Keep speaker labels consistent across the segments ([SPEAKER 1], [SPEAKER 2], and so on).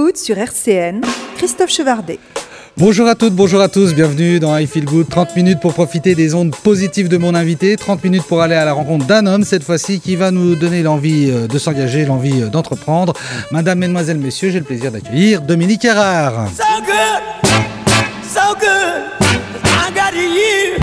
[SPEAKER 1] Good sur RCN, Christophe Chevardet.
[SPEAKER 2] Bonjour à toutes, bonjour à tous, bienvenue dans I Feel Good. 30 minutes pour profiter des ondes positives de mon invité, 30 minutes pour aller à la rencontre d'un homme, cette fois-ci, qui va nous donner l'envie de s'engager, l'envie d'entreprendre. Madame, mesdemoiselles, messieurs, j'ai le plaisir d'accueillir Dominique Erard.
[SPEAKER 3] So good, I got you.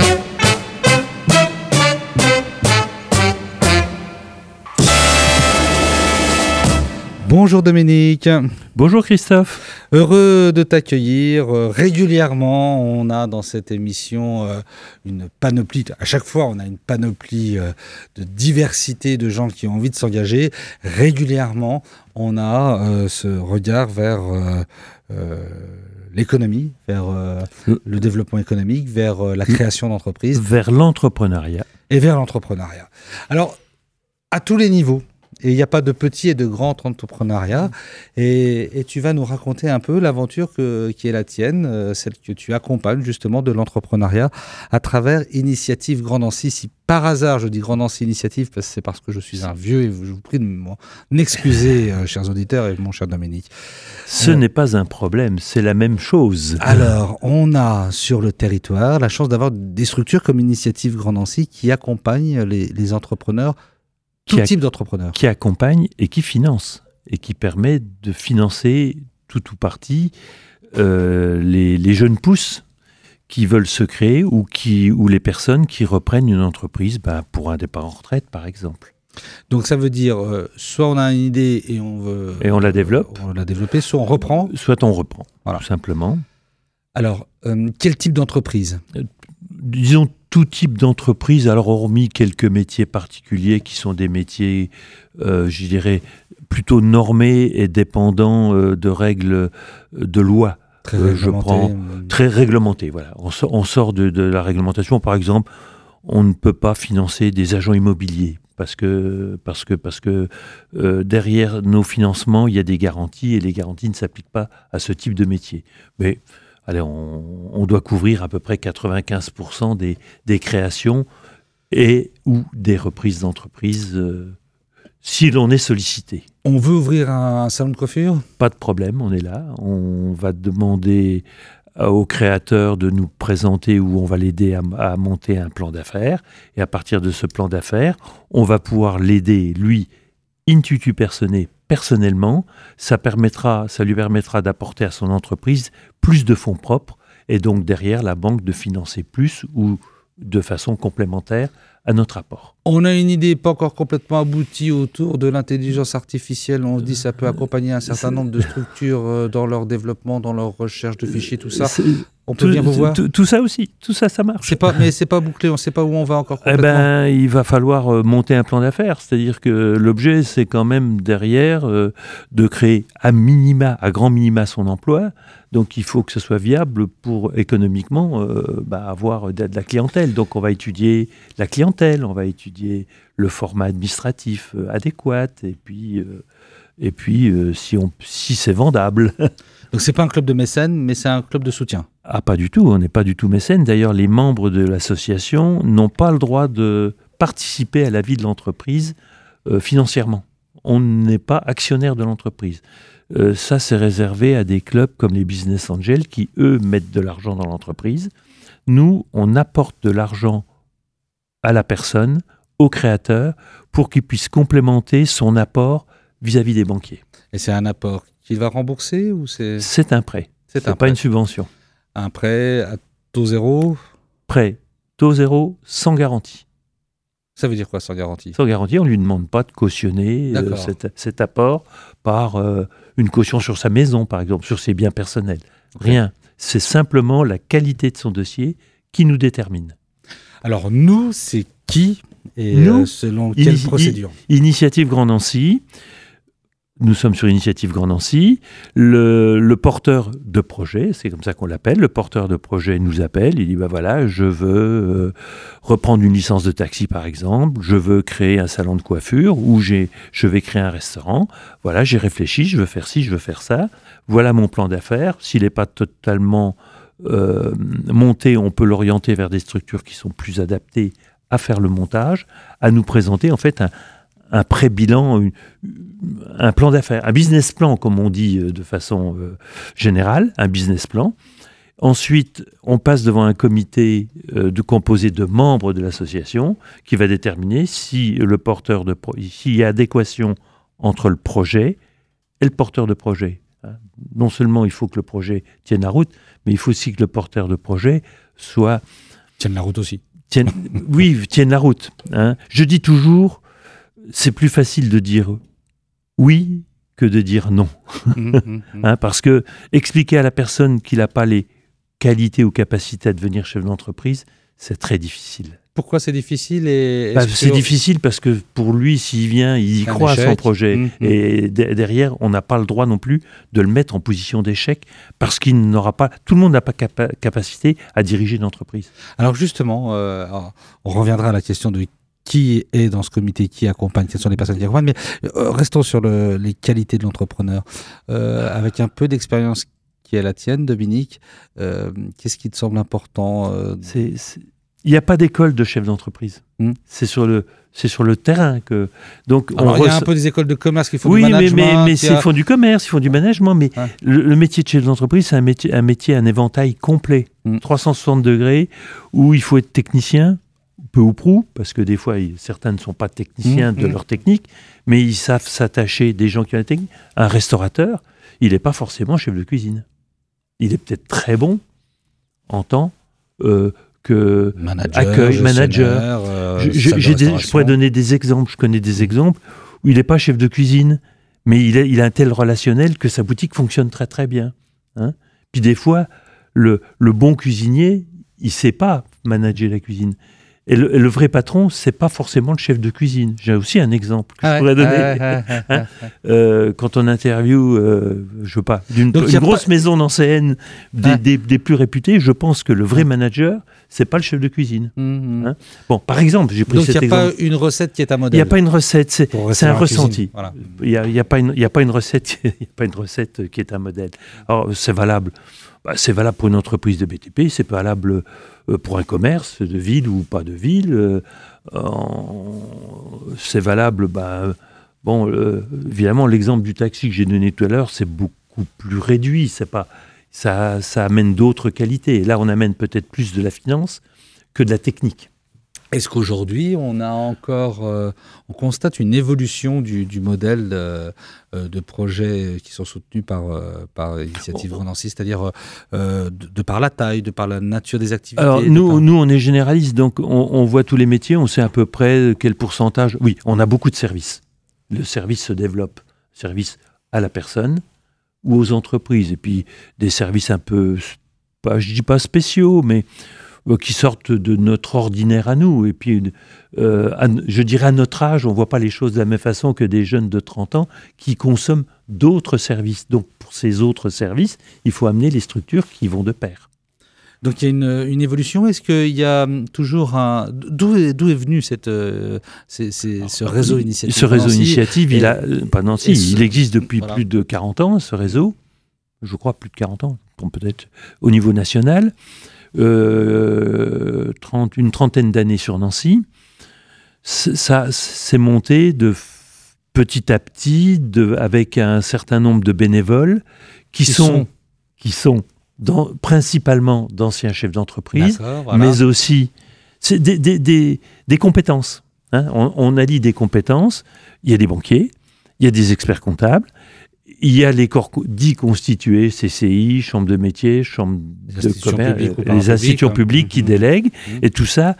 [SPEAKER 2] Bonjour Dominique.
[SPEAKER 4] Bonjour Christophe.
[SPEAKER 2] Heureux de t'accueillir. Régulièrement, on a dans cette émission une panoplie, à chaque fois on a une panoplie de diversité de gens qui ont envie de s'engager. Régulièrement, on a ce regard vers l'économie, vers le développement économique, vers la création d'entreprises.
[SPEAKER 4] Vers l'entrepreneuriat.
[SPEAKER 2] Et vers l'entrepreneuriat. Alors, à tous les niveaux. Et il n'y a pas de petit et de grand entrepreneuriat. Et tu vas nous raconter un peu l'aventure qui est la tienne, celle que tu accompagnes justement de l'entrepreneuriat à travers Initiative Grand Nancy. Si par hasard je dis Grand Nancy Initiative, c'est parce que je suis un vieux et je vous prie de m'en excuser, chers auditeurs et mon cher Dominique.
[SPEAKER 4] Ce n'est pas un problème, c'est la même chose.
[SPEAKER 2] Alors, on a sur le territoire la chance d'avoir des structures comme Initiative Grand Nancy qui accompagnent les entrepreneurs. Tout type d'entrepreneurs.
[SPEAKER 4] Qui accompagne et qui finance. Et qui permet de financer tout ou partie les jeunes pousses qui veulent se créer ou les personnes qui reprennent une entreprise pour un départ en retraite, par exemple.
[SPEAKER 2] Donc ça veut dire, soit on a une idée et on veut...
[SPEAKER 4] Et on la développe.
[SPEAKER 2] On la développer, soit on reprend.
[SPEAKER 4] Soit on reprend,
[SPEAKER 2] voilà.
[SPEAKER 4] Tout simplement.
[SPEAKER 2] Alors, quel type d'entreprise ?
[SPEAKER 4] Disons tout type d'entreprise, alors hormis quelques métiers particuliers qui sont des métiers, je dirais, plutôt normés et dépendants de règles de loi.
[SPEAKER 2] Très réglementés.
[SPEAKER 4] Très réglementés, voilà. On sort de la réglementation. Par exemple, on ne peut pas financer des agents immobiliers parce que derrière nos financements, il y a des garanties et les garanties ne s'appliquent pas à ce type de métier. Mais allez, on doit couvrir à peu près 95% des créations et ou des reprises d'entreprise si l'on est sollicité.
[SPEAKER 2] On veut ouvrir un salon de coiffure ?
[SPEAKER 4] Pas de problème, on est là. On va demander au créateur de nous présenter ou on va l'aider à monter un plan d'affaires. Et à partir de ce plan d'affaires, on va pouvoir l'aider, lui, in tutu personae, personnellement, ça lui permettra d'apporter à son entreprise plus de fonds propres et donc derrière la banque de financer plus ou de façon complémentaire à notre apport.
[SPEAKER 2] On a une idée pas encore complètement aboutie autour de l'intelligence artificielle. On se dit que ça peut accompagner un certain nombre de structures dans leur développement, dans leur recherche de fichiers, tout ça. On peut bien vous voir.
[SPEAKER 4] Tout ça aussi, tout ça, ça marche.
[SPEAKER 2] Mais c'est pas bouclé, on ne sait pas où on va encore complètement.
[SPEAKER 4] Il va falloir monter un plan d'affaires. C'est-à-dire que l'objet, c'est quand même derrière de créer à grand minima son emploi. Donc il faut que ce soit viable pour économiquement avoir de la clientèle. Donc on va étudier la clientèle, on va étudier le format administratif adéquat et puis si c'est vendable.
[SPEAKER 2] Donc c'est pas un club de mécènes, mais c'est un club de soutien.
[SPEAKER 4] Ah, pas du tout, on n'est pas du tout mécène. D'ailleurs, les membres de l'association n'ont pas le droit de participer à la vie de l'entreprise financièrement. On n'est pas actionnaire de l'entreprise. Ça, c'est réservé à des clubs comme les Business Angels qui, eux, mettent de l'argent dans l'entreprise. Nous, on apporte de l'argent à la personne, au créateur, pour qu'il puisse complémenter son apport vis-à-vis des banquiers.
[SPEAKER 2] Et c'est un apport qu'il va rembourser ou c'est...
[SPEAKER 4] C'est un prêt. C'est pas une subvention.
[SPEAKER 2] Un prêt à taux zéro ?
[SPEAKER 4] Prêt, taux zéro, sans garantie.
[SPEAKER 2] Ça veut dire quoi, sans garantie ?
[SPEAKER 4] Sans garantie, on ne lui demande pas de cautionner cet apport par une caution sur sa maison, par exemple, sur ses biens personnels. Okay. Rien. C'est simplement la qualité de son dossier qui nous détermine.
[SPEAKER 2] Alors, nous, c'est qui et nous, selon quelle procédure ?
[SPEAKER 4] Initiative Grand Nancy. Nous sommes sur Initiative Grand Nancy. Le porteur de projet, c'est comme ça qu'on l'appelle, le porteur de projet nous appelle, il dit voilà, je veux reprendre une licence de taxi par exemple, je veux créer un salon de coiffure ou je vais créer un restaurant. Voilà, j'ai réfléchi, je veux faire ci, je veux faire ça. Voilà mon plan d'affaires. S'il n'est pas totalement monté, on peut l'orienter vers des structures qui sont plus adaptées à faire le montage, à nous présenter en fait un pré-bilan, un plan d'affaires, un business plan, comme on dit de façon générale, un business plan. Ensuite, on passe devant un comité composé de membres de l'association qui va déterminer si s'il y a adéquation entre le projet et le porteur de projet. Non seulement il faut que le projet tienne la route, mais il faut aussi que le porteur de projet
[SPEAKER 2] tienne la route aussi.
[SPEAKER 4] tienne la route. Je dis toujours, c'est plus facile de dire oui que de dire non. Parce que expliquer à la personne qu'il n'a pas les qualité ou capacité à devenir chef d'entreprise, c'est très difficile.
[SPEAKER 2] Pourquoi c'est difficile
[SPEAKER 4] C'est difficile parce que pour lui, s'il vient, il y croit à son projet. Et derrière, on n'a pas le droit non plus de le mettre en position d'échec parce qu'il n'aura pas... Tout le monde n'a pas capacité à diriger une entreprise.
[SPEAKER 2] Alors justement, on reviendra à la question de qui est dans ce comité, qui accompagne, quelles sont les personnes qui accompagnent, mais restons sur les qualités de l'entrepreneur. Avec un peu d'expérience qui est la tienne, Dominique, qu'est-ce qui te semble important
[SPEAKER 4] Il n'y a pas d'école de chef d'entreprise. C'est sur le terrain que... Donc,
[SPEAKER 2] alors, il y a un peu des écoles de commerce qui font du management.
[SPEAKER 4] Oui, mais ils font du commerce, ils font du management, mais le métier de chef d'entreprise, c'est un éventail complet, 360 degrés, où il faut être technicien, peu ou prou, parce que des fois, certains ne sont pas techniciens de leur technique, mais ils savent s'attacher, des gens qui ont la technique. Un restaurateur, il n'est pas forcément chef de cuisine. Il est peut-être très bon en tant que manager. Je pourrais donner des exemples. Je connais des exemples où il n'est pas chef de cuisine, mais il a un tel relationnel que sa boutique fonctionne très très bien. Puis des fois, le bon cuisinier, il ne sait pas manager la cuisine. Et le vrai patron, c'est pas forcément le chef de cuisine. J'ai aussi un exemple que je pourrais donner. Quand on interviewe, je veux pas, une grosse maison d'anciennes, des plus réputées, je pense que le vrai manager, c'est pas le chef de cuisine. Bon, par exemple, j'ai pris cet exemple.
[SPEAKER 2] Donc il n'y a pas une recette qui est un modèle.
[SPEAKER 4] Il n'y a pas une recette, c'est un ressenti.
[SPEAKER 2] Voilà.
[SPEAKER 4] Il n'y a pas une recette qui est un modèle. Alors c'est valable. C'est valable pour une entreprise de BTP, c'est valable pour un commerce de ville ou pas de ville. C'est valable, évidemment, l'exemple du taxi que j'ai donné tout à l'heure, c'est beaucoup plus réduit. Ça amène d'autres qualités. Là, on amène peut-être plus de la finance que de la technique.
[SPEAKER 2] Est-ce qu'aujourd'hui, on constate une évolution du modèle de projets qui sont soutenus par l'initiative Grand Nancy, c'est-à-dire de par la taille, de par la nature des activités?
[SPEAKER 4] Alors, nous, on est généraliste, donc on voit tous les métiers, on sait à peu près quel pourcentage. Oui, on a beaucoup de services. Le service se développe. Service à la personne ou aux entreprises. Et puis, des services un peu, je dis pas spéciaux, mais qui sortent de notre ordinaire à nous. Et puis, je dirais à notre âge, on ne voit pas les choses de la même façon que des jeunes de 30 ans qui consomment d'autres services. Donc, pour ces autres services, il faut amener les structures qui vont de pair.
[SPEAKER 2] Donc, il y a une évolution. Est-ce qu'il y a toujours D'où est venu ce réseau initiative?
[SPEAKER 4] Ce réseau initiative, il existe depuis plus de 40 ans, ce réseau. Je crois plus de 40 ans, peut-être au niveau national. Une trentaine d'années sur Nancy. Ça s'est monté de petit à petit avec un certain nombre de bénévoles qui sont principalement d'anciens chefs d'entreprise, mais aussi c'est des compétences. On allie des compétences. Il y a des banquiers, il y a des experts comptables, il y a les corps dits constitués, CCI, Chambre de métier, Chambre de commerce, les institutions publiques qui délèguent, et tout ça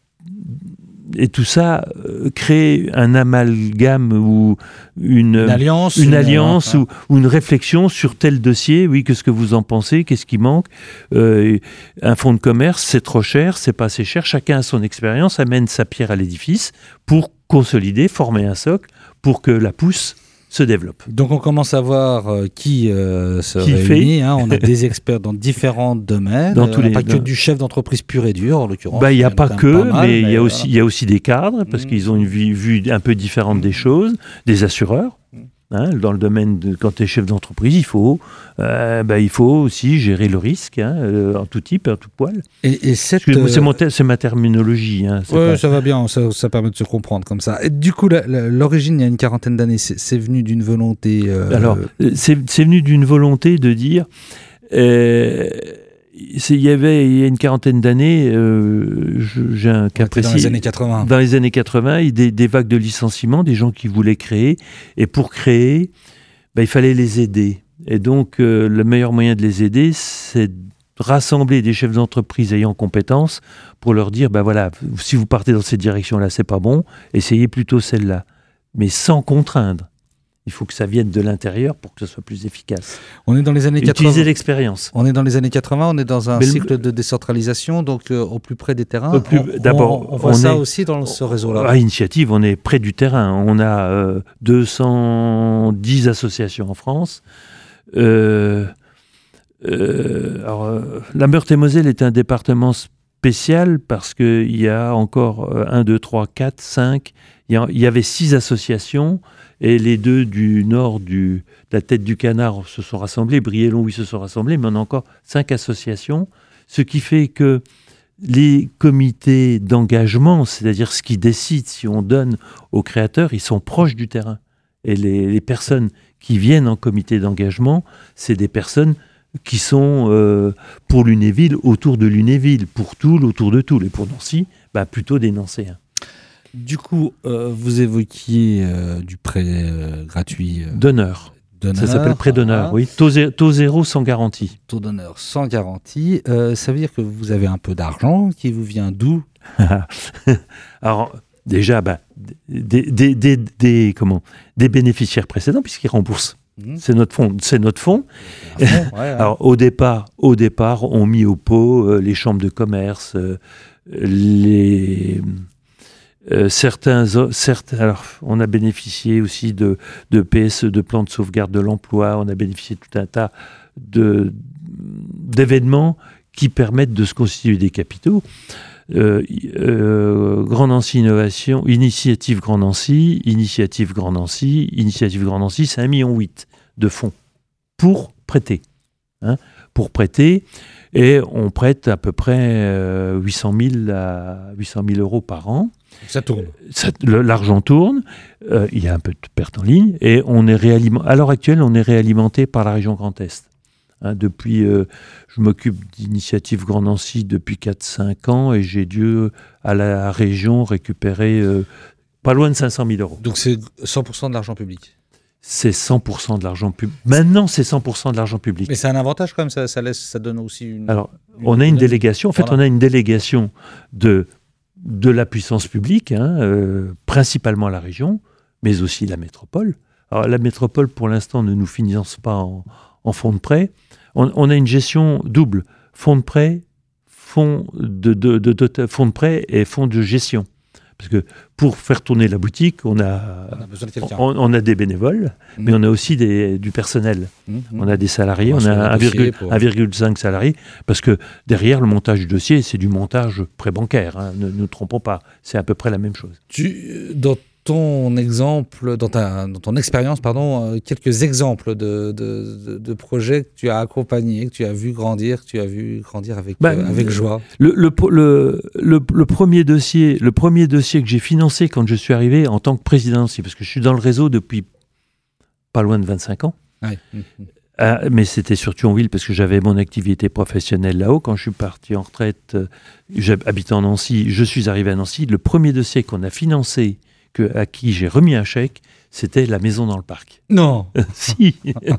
[SPEAKER 4] crée un amalgame ou une alliance ou une réflexion sur tel dossier. Oui, qu'est-ce que vous en pensez? Qu'est-ce qui manque? Un fonds de commerce, c'est trop cher, c'est pas assez cher. Chacun a son expérience, amène sa pierre à l'édifice pour consolider, former un socle pour que la pousse se développe.
[SPEAKER 2] Donc on commence à voir qui se réunit. On a des experts dans différents domaines. Pas que du chef d'entreprise pur et dur, en l'occurrence.
[SPEAKER 4] Il n'y a pas que, mais il y a aussi des cadres, parce qu'ils ont une vue un peu différente des choses, des assureurs. Dans le domaine quand tu es chef d'entreprise, il faut aussi gérer le risque, en tout type, en tout poil.
[SPEAKER 2] Et cette,
[SPEAKER 4] c'est ma terminologie.
[SPEAKER 2] Ça va bien, ça permet de se comprendre comme ça. Et du coup, l'origine, il y a une quarantaine d'années, c'est venu d'une volonté...
[SPEAKER 4] Alors, c'est venu d'une volonté de dire... il y a une quarantaine d'années, j'ai un cas précis.
[SPEAKER 2] Dans les années 80.
[SPEAKER 4] Dans les années 80, des vagues de licenciements, des gens qui voulaient créer. Et pour créer, il fallait les aider. Et donc, le meilleur moyen de les aider, c'est de rassembler des chefs d'entreprise ayant compétences pour leur dire, si vous partez dans cette direction-là, c'est pas bon, essayez plutôt celle-là. Mais sans contraindre. Il faut que ça vienne de l'intérieur pour que ce soit plus efficace.
[SPEAKER 2] On est dans les années 80.
[SPEAKER 4] Utiliser l'expérience.
[SPEAKER 2] On est dans les années 80, on est dans un cycle de décentralisation, donc au plus près des terrains.
[SPEAKER 4] D'abord,
[SPEAKER 2] on voit ça aussi dans ce réseau-là.
[SPEAKER 4] À Initiative, on est près du terrain. On a 210 associations en France. La Meurthe-et-Moselle est un département spécial parce qu'il y a encore 1, 2, 3, 4, 5. Il y avait 6 associations. Et les 2 du nord de la Tête du Canard se sont rassemblés, Briey-Longwy, oui, se sont rassemblés, mais on a encore 5 associations, ce qui fait que les comités d'engagement, c'est-à-dire ce qui décide si on donne aux créateurs, ils sont proches du terrain. Et les personnes qui viennent en comité d'engagement, c'est des personnes qui sont pour Lunéville, autour de Lunéville, pour Toul, autour de Toul, et pour Nancy, plutôt des Nancéens.
[SPEAKER 2] Du coup, vous évoquiez du prêt gratuit.
[SPEAKER 4] D'honneur. Ça s'appelle prêt d'honneur, oui. Taux zéro sans garantie.
[SPEAKER 2] Taux d'honneur sans garantie. Ça veut dire que vous avez un peu d'argent qui vous vient d'où?
[SPEAKER 4] Alors, déjà, des bénéficiaires précédents, puisqu'ils remboursent. C'est notre fonds. Alors, au départ, on mit au pot les chambres de commerce, alors, on a bénéficié aussi de PSE, de plans de sauvegarde de l'emploi, on a bénéficié de tout un tas d'événements qui permettent de se constituer des capitaux. Grand Nancy Innovation, Initiative Grand Nancy, c'est 1,8 million de fonds pour prêter. Et on prête à peu près 800 000 euros par an.
[SPEAKER 2] Ça tourne.
[SPEAKER 4] L'argent tourne, il y a un peu de perte en ligne, et à l'heure actuelle, on est réalimenté par la région Grand Est. Depuis, je m'occupe d'Initiative Grand Nancy depuis 4-5 ans, et j'ai dû, à la région, récupérer pas loin de 500 000 euros.
[SPEAKER 2] Donc c'est 100% de l'argent public?
[SPEAKER 4] C'est 100% de l'argent public. Maintenant, c'est 100% de l'argent public.
[SPEAKER 2] Mais c'est un avantage quand même, ça donne aussi une...
[SPEAKER 4] Alors, on a une délégation, en fait, on a une délégation de la puissance publique, principalement la région, mais aussi la métropole. Alors, la métropole, pour l'instant, ne nous finance pas en fonds de prêt. On a une gestion double, fonds de prêt, fonds de prêt et fonds de gestion. Parce que pour faire tourner la boutique, on a besoin de quelqu'un. On a des bénévoles, mais on a aussi du personnel. On a des salariés, on a 1,5 salariés, parce que derrière le montage du dossier, c'est du montage pré-bancaire. Ne nous trompons pas, c'est à peu près la même chose.
[SPEAKER 2] Dans ton expérience, quelques exemples de projets que tu as accompagnés, que tu as vu grandir, avec joie.
[SPEAKER 4] Le premier dossier que j'ai financé quand je suis arrivé en tant que président, parce que je suis dans le réseau depuis pas loin de 25 ans.
[SPEAKER 2] Ouais.
[SPEAKER 4] Mais c'était sur Thionville parce que j'avais mon activité professionnelle là-haut. Quand je suis parti en retraite, j'habitais en Nancy, je suis arrivé à Nancy. Le premier dossier qu'on a financé, à qui j'ai remis un chèque, c'était la maison dans le parc.
[SPEAKER 2] Non.
[SPEAKER 4] Si.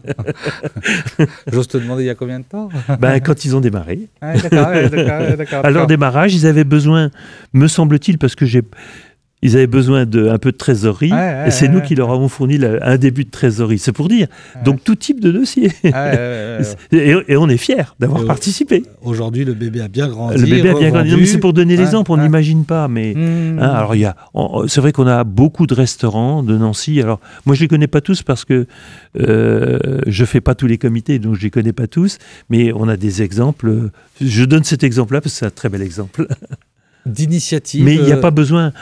[SPEAKER 2] J'ose te demander il y a combien de temps?
[SPEAKER 4] Quand ils ont démarré.
[SPEAKER 2] D'accord.
[SPEAKER 4] À leur démarrage, ils avaient besoin, me semble-t-il, parce que ils avaient besoin d'un peu de trésorerie, et c'est nous qui leur avons fourni un début de trésorerie. C'est pour dire. Donc, tout type de dossier. Et on est fiers d'avoir participé.
[SPEAKER 2] Aujourd'hui, le bébé a bien grandi.
[SPEAKER 4] Non, mais c'est pour donner l'exemple, on n'imagine pas. Mais, alors, c'est vrai qu'on a beaucoup de restaurants de Nancy. Alors, moi, je ne les connais pas tous parce que je ne fais pas tous les comités, donc je ne les connais pas tous. Mais on a des exemples. Je donne cet exemple-là parce que c'est un très bel exemple.
[SPEAKER 2] d'initiatives.
[SPEAKER 4] Mais il n'y a pas besoin.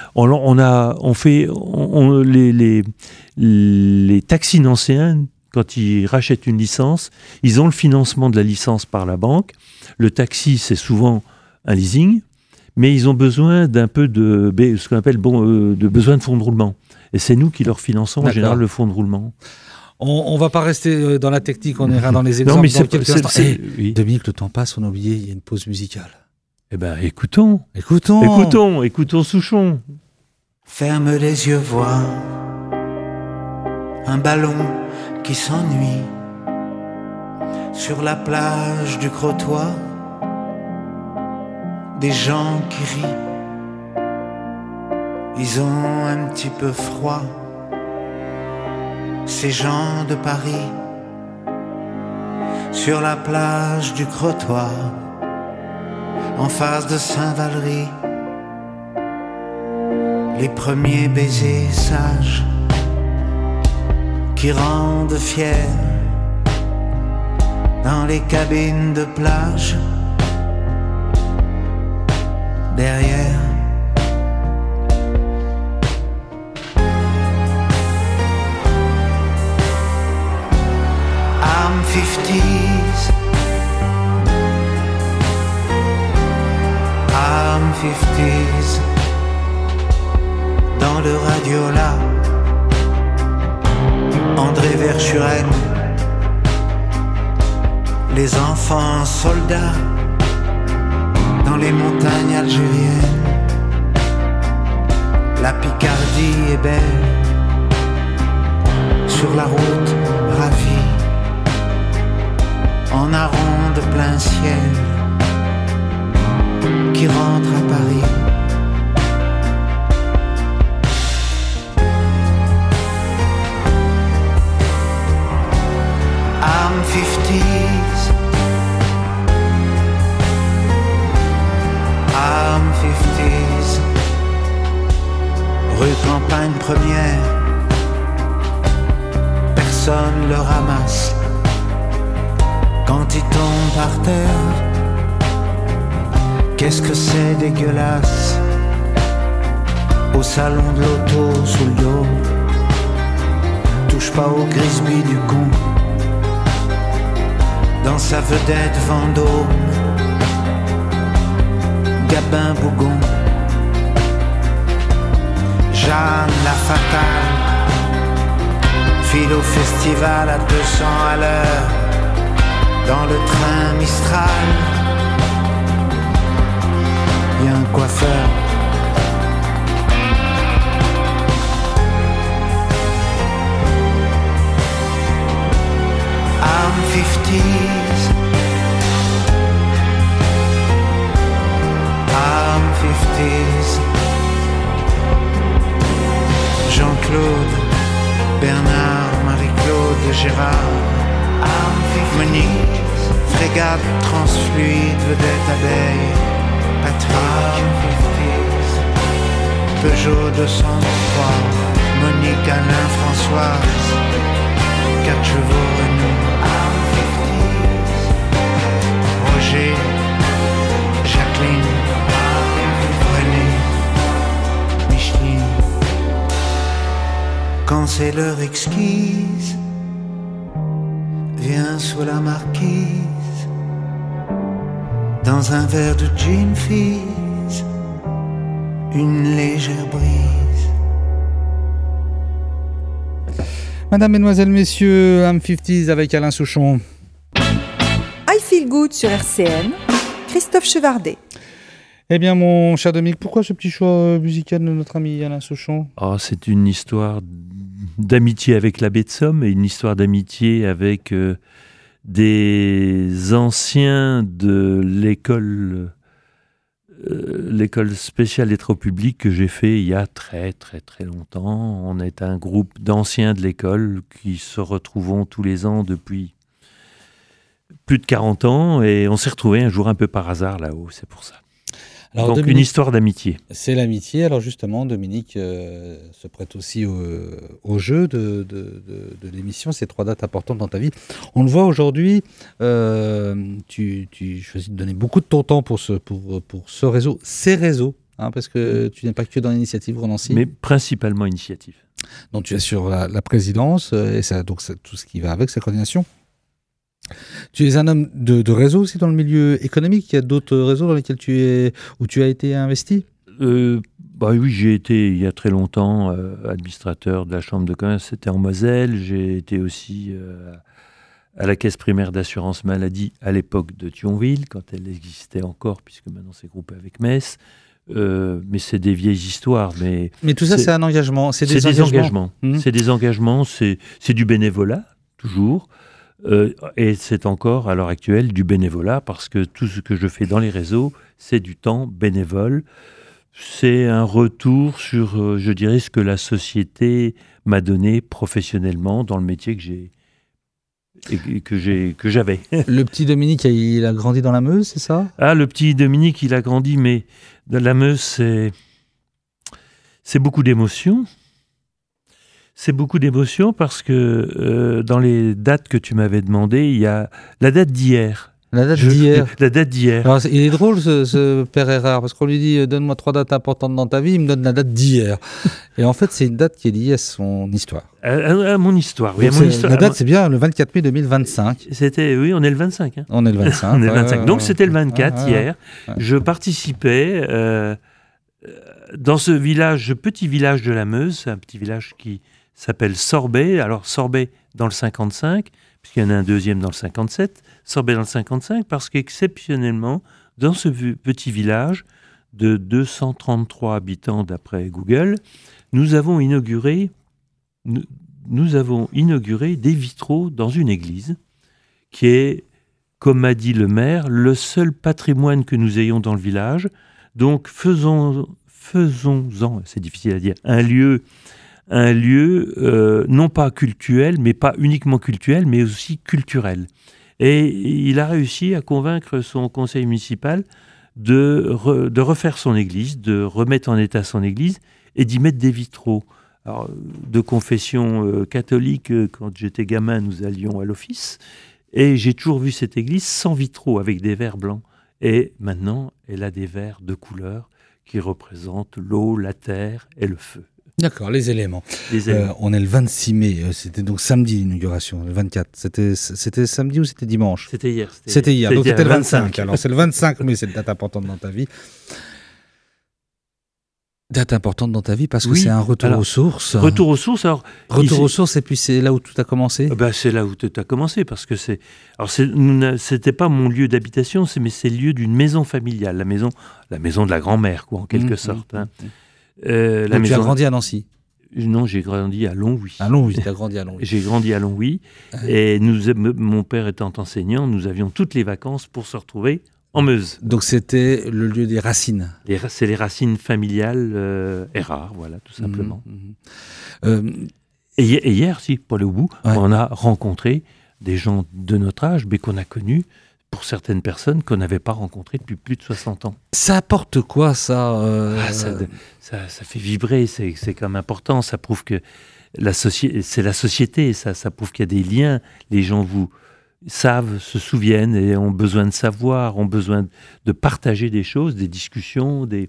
[SPEAKER 4] Les taxis nancéens, quand ils rachètent une licence, ils ont le financement de la licence par la banque. Le taxi, c'est souvent un leasing, mais ils ont besoin d'un peu de ce qu'on appelle de besoin de fonds de roulement. Et c'est nous qui leur finançons en général le fonds de roulement.
[SPEAKER 2] On va pas rester dans la technique, on ira dans les exemples.
[SPEAKER 4] Non, mais
[SPEAKER 2] dans quelques instants.
[SPEAKER 4] Oui.
[SPEAKER 2] Dominique, le temps passe, on a oublié, il y a une pause musicale.
[SPEAKER 4] Eh bien, écoutons Souchon.
[SPEAKER 5] Ferme les yeux, vois un ballon qui s'ennuie sur la plage du Crotoy. Des gens qui rient, ils ont un petit peu froid. Ces gens de Paris, sur la plage du Crotoy, en face de Saint-Valery, les premiers baisers sages qui rendent fiers dans les cabines de plage. Derrière I'm 50s, I'm 50s, dans le radiola, André Verschuren, les enfants soldats dans les montagnes algériennes. La Picardie est belle, sur la route ravie, en aron de plein ciel, qui rentre à Paris. I'm 50s, I'm 50s, rue Campagne Première, personne le ramasse. Quand il tombe par terre, qu'est-ce que c'est dégueulasse. Au salon de l'auto sous le dos, touche pas au Grisby du con. Dans sa vedette Vendôme, Gabin Bougon, Jeanne la fatale, file au festival à 200 à l'heure, dans le train Mistral. Y a un coiffeur, I'm 50s, I'm 50s, Jean-Claude, Bernard, Marie-Claude, Gérard, Monique, frégate, transfluide, vedette, abeille, Patrick, Peugeot 203, Monique, Alain, Françoise, 4 chevaux Renault, Roger, Jacqueline, René, Micheline. Quand c'est l'heure exquise, viens sous la marquise, dans un verre de gin fizz, une légère brise.
[SPEAKER 2] Madame, Mesdemoiselles, Messieurs, I'm 50s avec Alain Souchon.
[SPEAKER 1] I Feel Good sur RCN, Christophe Chevardet.
[SPEAKER 2] Eh bien, mon cher Dominique, pourquoi ce petit choix musical de notre ami Alain Souchon ?
[SPEAKER 4] C'est une histoire d'amitié avec l'abbé de Somme et une histoire d'amitié avec des anciens de l'école spéciale des travaux publics que j'ai fait il y a très très très longtemps. On est un groupe d'anciens de l'école qui se retrouvons tous les ans depuis plus de 40 ans et on s'est retrouvés un jour un peu par hasard là-haut, c'est pour ça. Alors, donc Dominique, une histoire d'amitié.
[SPEAKER 2] C'est l'amitié. Alors justement, Dominique se prête aussi au jeu de l'émission, ces 3 dates importantes dans ta vie. On le voit aujourd'hui, tu choisis de donner beaucoup de ton temps pour ce réseau, ces réseaux hein, parce que tu n'es pas que dans l'initiative Grand-Nancy.
[SPEAKER 4] Mais principalement initiative.
[SPEAKER 2] Donc tu assures la présidence et donc tout ce qui va avec, sa coordination. Tu es un homme de réseau aussi dans le milieu économique. Il y a d'autres réseaux dans lesquels où tu as été investi?
[SPEAKER 4] Oui, j'ai été il y a très longtemps administrateur de la Chambre de commerce, c'était en Moselle. J'ai été aussi à la caisse primaire d'assurance maladie à l'époque de Thionville, quand elle existait encore, puisque maintenant c'est groupé avec Metz. Mais c'est des vieilles histoires. Mais
[SPEAKER 2] tout ça, c'est un engagement. C'est des
[SPEAKER 4] engagements. C'est des engagements, c'est du bénévolat, toujours. Et c'est encore, à l'heure actuelle, du bénévolat, parce que tout ce que je fais dans les réseaux, c'est du temps bénévole. C'est un retour sur, je dirais, ce que la société m'a donné professionnellement dans le métier que j'avais.
[SPEAKER 2] Le petit Dominique, il a grandi dans la Meuse, c'est ça?
[SPEAKER 4] Ah, le petit Dominique, il a grandi, mais dans la Meuse, c'est beaucoup d'émotions. C'est beaucoup d'émotions parce que dans les dates que tu m'avais demandées, il y a la date d'hier.
[SPEAKER 2] La date d'hier.
[SPEAKER 4] La date d'hier.
[SPEAKER 2] Alors, il est drôle, ce père Errard, parce qu'on lui dit « Donne-moi 3 dates importantes dans ta vie », il me donne la date d'hier. Et en fait, c'est une date qui est liée à son histoire.
[SPEAKER 4] À mon histoire, oui.
[SPEAKER 2] La date, c'est bien le 24 mai 2025.
[SPEAKER 4] Oui, on est le 25. Hein.
[SPEAKER 2] On est le 25.
[SPEAKER 4] On est le 25. Donc, c'était le 24 hier. Je participais dans ce petit village de la Meuse, un petit village qui s'appelle Sorbet. Alors, Sorbet dans le 55, puisqu'il y en a un deuxième dans le 57. Sorbet dans le 55, parce qu'exceptionnellement, dans ce petit village de 233 habitants d'après Google, nous avons inauguré des vitraux dans une église, qui est, comme m'a dit le maire, le seul patrimoine que nous ayons dans le village. Donc faisons-en, c'est difficile à dire, un lieu non pas cultuel, mais pas uniquement cultuel, mais aussi culturel. Et il a réussi à convaincre son conseil municipal de refaire son église, de remettre en état son église et d'y mettre des vitraux. Alors, de confession catholique, quand j'étais gamin, nous allions à l'office et j'ai toujours vu cette église sans vitraux, avec des verres blancs. Et maintenant, elle a des verres de couleur qui représentent l'eau, la terre et le feu.
[SPEAKER 2] D'accord, les éléments. On est le 26 mai, c'était donc samedi l'inauguration, le 24. C'était samedi ou c'était dimanche?
[SPEAKER 4] C'était hier.
[SPEAKER 2] C'était hier, donc c'était le 25. Alors c'est le 25 mai, c'est une date importante dans ta vie. Date importante dans ta vie parce que c'est un retour aux sources.
[SPEAKER 4] Retour aux sources, alors...
[SPEAKER 2] Retour aux sources, et puis c'est là où tout a commencé?
[SPEAKER 4] C'est là où tout a commencé, parce que c'était pas mon lieu d'habitation, mais c'est le lieu d'une maison familiale, la maison de la grand-mère, quoi, en quelque sorte. Hein.
[SPEAKER 2] Tu as grandi à Nancy?
[SPEAKER 4] Non, j'ai grandi à Longwy.
[SPEAKER 2] À Longwy, tu as grandi à Longwy.
[SPEAKER 4] J'ai grandi à Longwy. Et mon père étant enseignant, nous avions toutes les vacances pour se retrouver en Meuse.
[SPEAKER 2] Donc c'était le lieu des racines?
[SPEAKER 4] C'est les racines familiales Errard, voilà, tout simplement. Et hier, pour aller au bout, on a rencontré des gens de notre âge, mais qu'on a connus, pour certaines personnes qu'on n'avait pas rencontrées depuis plus de 60 ans.
[SPEAKER 2] Ça apporte quoi, ça
[SPEAKER 4] ça fait vibrer, c'est quand même important. Ça prouve que c'est la société, ça prouve qu'il y a des liens. Les gens savent, se souviennent et ont besoin de savoir, ont besoin de partager des choses, des discussions, des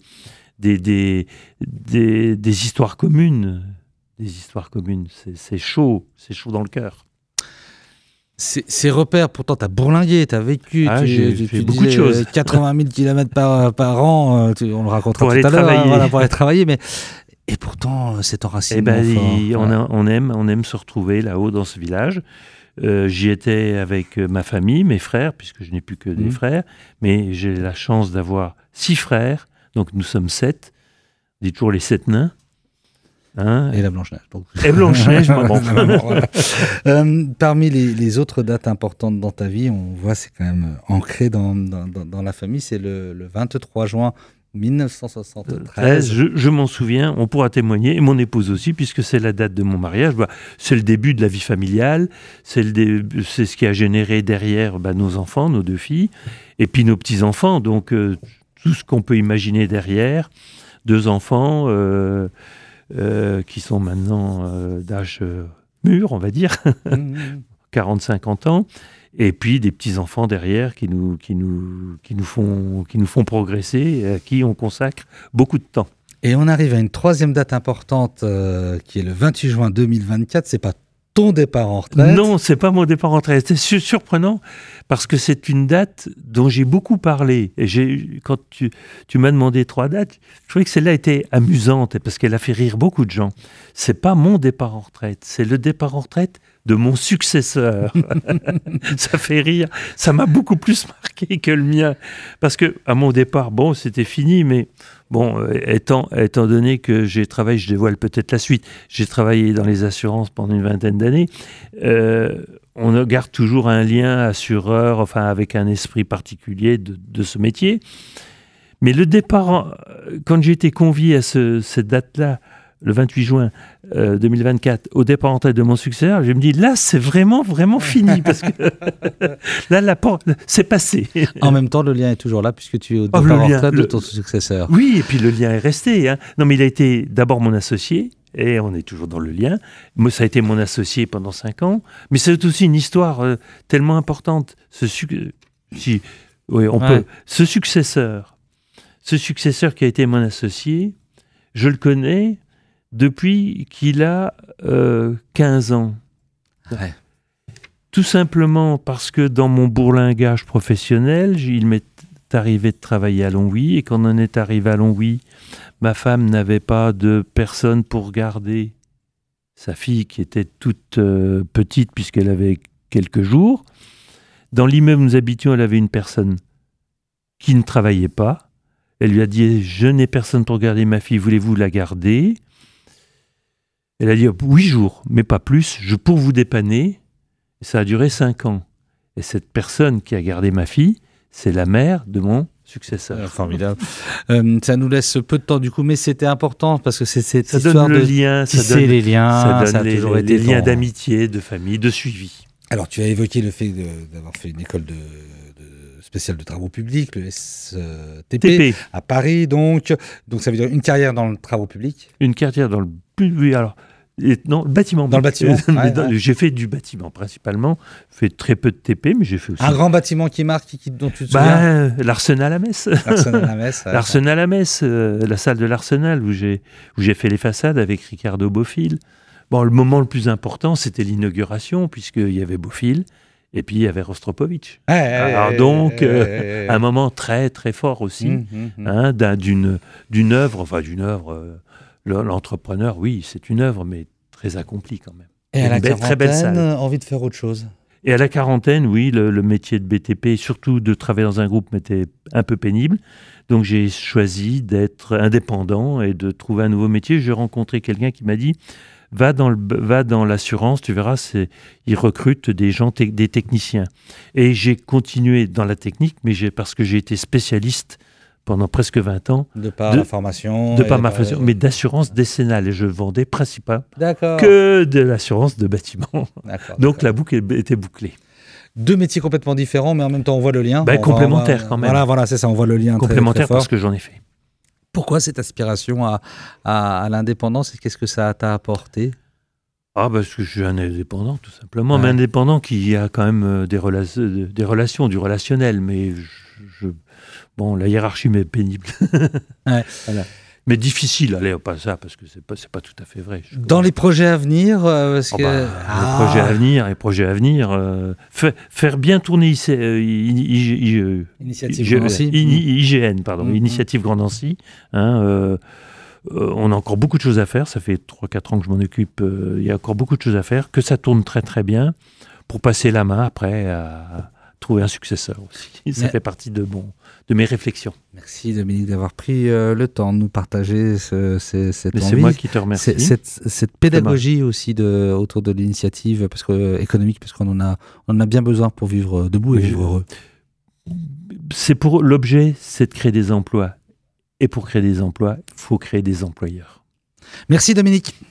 [SPEAKER 4] histoires communes. Des histoires communes, c'est chaud dans le cœur.
[SPEAKER 2] Ces repères, pourtant, tu as bourlingué, tu as vécu,
[SPEAKER 4] j'ai fait beaucoup de choses.
[SPEAKER 2] 80 000 km par an, on le racontera tout à l'heure, pour aller travailler, mais... Et pourtant, c'est enracinement fort.
[SPEAKER 4] On aime se retrouver là-haut dans ce village. J'y étais avec ma famille, mes frères, puisque je n'ai plus que des frères, mais j'ai la chance d'avoir 6 frères, donc nous sommes 7, on dit toujours les 7 nains. Hein,
[SPEAKER 2] et la Blanche-Neige.
[SPEAKER 4] Et Blanche-Neige, maman.
[SPEAKER 2] Voilà. Parmi les autres dates importantes dans ta vie, on voit, c'est quand même ancré dans la famille, c'est le 23 juin 1973.
[SPEAKER 4] Je m'en souviens, on pourra témoigner, et mon épouse aussi, puisque c'est la date de mon mariage. C'est le début de la vie familiale, c'est ce qui a généré derrière nos enfants, nos 2 filles, et puis nos petits-enfants, donc tout ce qu'on peut imaginer derrière. 2 enfants... qui sont maintenant d'âge mûr, on va dire, 40-50 ans, et puis des petits-enfants derrière qui nous font progresser, à qui on consacre beaucoup de temps.
[SPEAKER 2] Et on arrive à une troisième date importante qui est le 28 juin 2024. C'est pas ton départ en retraite.
[SPEAKER 4] Non, c'est pas mon départ en retraite. C'est surprenant parce que c'est une date dont j'ai beaucoup parlé. Et quand tu m'as demandé 3 dates, je trouvais que celle-là était amusante parce qu'elle a fait rire beaucoup de gens. C'est pas mon départ en retraite, c'est le départ en retraite de mon successeur. Ça fait rire. Ça m'a beaucoup plus marqué que le mien. Parce que à mon départ, bon, c'était fini, mais bon, étant donné que j'ai travaillé, je dévoile peut-être la suite, j'ai travaillé dans les assurances pendant une 20aine d'années, on garde toujours un lien assureur, enfin avec un esprit particulier de ce métier. Mais le départ, quand j'ai été convié à cette date-là, le 28 juin 2024, au départ en retraite de mon successeur, je me dis, là, c'est vraiment, vraiment fini, parce que là, la porte, c'est passé.
[SPEAKER 2] En même temps, le lien est toujours là, puisque tu es au départ en retraite de ton successeur.
[SPEAKER 4] Oui, et puis le lien est resté. Hein. Non, mais il a été d'abord mon associé, et on est toujours dans le lien. Moi, ça a été mon associé pendant 5 ans, mais c'est aussi une histoire tellement importante. Ce successeur qui a été mon associé, je le connais depuis qu'il a 15 ans.
[SPEAKER 2] Ouais.
[SPEAKER 4] Tout simplement parce que dans mon bourlingage professionnel, il m'est arrivé de travailler à Longwy, et quand on est arrivé à Longwy, ma femme n'avait pas de personne pour garder sa fille qui était toute petite puisqu'elle avait quelques jours. Dans l'immeuble où nous habitions, elle avait une personne qui ne travaillait pas. Elle lui a dit « Je n'ai personne pour garder ma fille, voulez-vous la garder ?» Elle a dit « 8 jours, mais pas plus, pour vous dépanner. » Ça a duré 5 ans. Et cette personne qui a gardé ma fille, c'est la mère de mon successeur.
[SPEAKER 2] Formidable. Ça nous laisse peu de temps du coup, mais c'était important parce que c'est cette
[SPEAKER 4] ça
[SPEAKER 2] histoire
[SPEAKER 4] donne le
[SPEAKER 2] de
[SPEAKER 4] lien,
[SPEAKER 2] tisser les liens,
[SPEAKER 4] ça
[SPEAKER 2] a
[SPEAKER 4] donne
[SPEAKER 2] toujours
[SPEAKER 4] les
[SPEAKER 2] été
[SPEAKER 4] liens
[SPEAKER 2] ton-
[SPEAKER 4] d'amitié, de famille, de suivi.
[SPEAKER 2] Alors, tu as évoqué le fait d'avoir fait une école spéciale de travaux publics, le STP,
[SPEAKER 4] TP,
[SPEAKER 2] à Paris, donc ça veut dire une carrière dans le travaux publics.
[SPEAKER 4] une carrière dans le... Oui, alors... Non, le bâtiment.
[SPEAKER 2] Dans le bâtiment, ouais.
[SPEAKER 4] J'ai fait du bâtiment principalement, fait très peu de TP, mais j'ai fait aussi...
[SPEAKER 2] Un grand bâtiment qui marque, dont tu te souviens.
[SPEAKER 4] L'Arsenal à Metz.
[SPEAKER 2] L'Arsenal à Metz. Ouais.
[SPEAKER 4] L'Arsenal à Metz, la salle de l'Arsenal où j'ai fait les façades avec Ricardo Bofill. Bon, le moment le plus important, c'était l'inauguration, puisqu'il y avait Bofill, et puis il y avait Rostropovitch. Alors donc, un moment très très fort aussi, hein, d'une œuvre, l'entrepreneur, oui, c'est une œuvre, mais très accomplie quand même.
[SPEAKER 2] Et à la
[SPEAKER 4] très belle salle.
[SPEAKER 2] quarantaine, envie de faire autre chose.
[SPEAKER 4] Et à la quarantaine, oui, le métier de BTP, surtout de travailler dans un groupe, m'était un peu pénible. Donc j'ai choisi d'être indépendant et de trouver un nouveau métier. J'ai rencontré quelqu'un qui m'a dit « Va dans l'assurance, tu verras, ils recrutent des gens, des techniciens. » Et j'ai continué dans la technique, mais parce que j'ai été spécialiste pendant presque 20 ans.
[SPEAKER 2] De par la formation.
[SPEAKER 4] De par ma formation, mais d'assurance décennale. Et je vendais principalement
[SPEAKER 2] D'accord.
[SPEAKER 4] que de l'assurance de bâtiment.
[SPEAKER 2] D'accord,
[SPEAKER 4] Donc la boucle était bouclée.
[SPEAKER 2] 2 métiers complètement différents, mais en même temps, on voit le lien.
[SPEAKER 4] Complémentaire quand même.
[SPEAKER 2] Voilà, c'est ça, on voit le lien
[SPEAKER 4] Complémentaire
[SPEAKER 2] très, très fort.
[SPEAKER 4] parce que j'en ai fait.
[SPEAKER 2] Pourquoi cette aspiration à l'indépendance et qu'est-ce que ça t'a apporté?
[SPEAKER 4] Parce que je suis un indépendant, tout simplement.
[SPEAKER 2] Ouais.
[SPEAKER 4] Mais indépendant qui a quand même des relations, du relationnel. Mais la hiérarchie m'est pénible.
[SPEAKER 2] Ouais.
[SPEAKER 4] Voilà. Mais difficile, allez, pas ça, parce que c'est pas tout à fait vrai.
[SPEAKER 2] Dans les projets à venir, parce que...
[SPEAKER 4] Les projets à venir, faire bien tourner
[SPEAKER 2] Initiative Grand Nancy.
[SPEAKER 4] IGN, pardon, Initiative Grand Nancy. Hein, on a encore beaucoup de choses à faire, ça fait 3-4 ans que je m'en occupe, il y a encore beaucoup de choses à faire, que ça tourne très très bien, pour passer la main après à trouver un successeur aussi. Ça fait partie de mes réflexions.
[SPEAKER 2] Merci Dominique d'avoir pris le temps de nous partager cette envie.
[SPEAKER 4] C'est moi qui te remercie.
[SPEAKER 2] Cette pédagogie aussi autour de l'initiative économique, parce qu'on en a bien besoin pour vivre debout et vivre heureux.
[SPEAKER 4] L'objet, c'est de créer des emplois. Et pour créer des emplois, il faut créer des employeurs.
[SPEAKER 2] Merci Dominique.